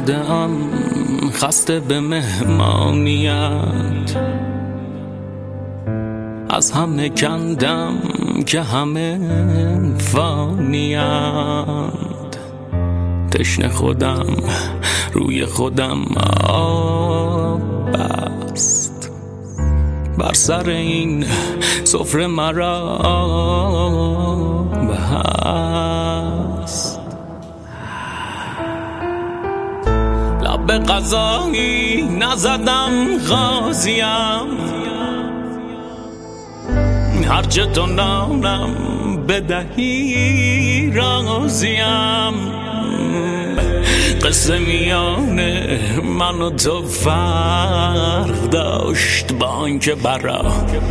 اومدم خسته به مهمانیت، از همه کندم که همه فانیند. تشنه خودم روی خودم آب بست، بر سر این سفره مرا بست. لب به غذایی نزدم غازیم، هرچه تو نانم بدهی راضیم. قصه میان من و تو فرق داشت، با آنکه برا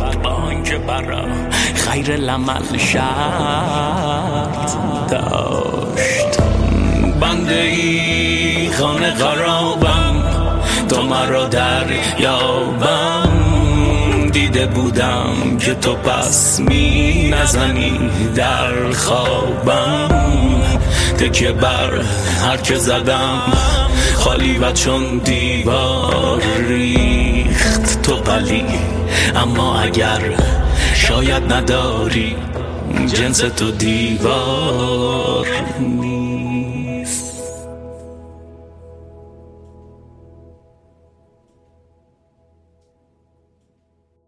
خیر العمل شرط داشت. بنده ای خانه خرابم، تو مرا دریابم. دیده بودم که تو پس می نزنی در خوابم. تکیه بر هرچه زدم خالی و چون دیوار ریخت تو پلی. اما اگر شاید نداری جنس تو دیوار